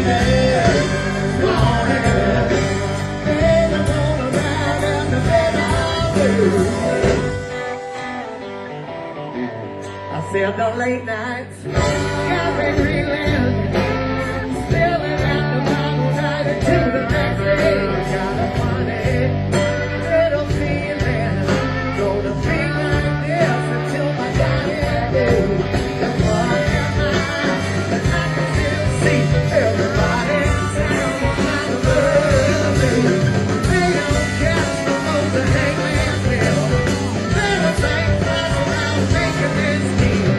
I said the late nights got me reeling, spilling out the bottle right into the next day. I got a funny little feeling, gonna be like this until my dying day. That's why in my eyes, and I can still see everybody sound kind of lovely. They don't catch the most of hangman's bill. They don't think twice around making this deal.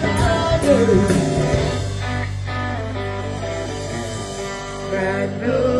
Bad news.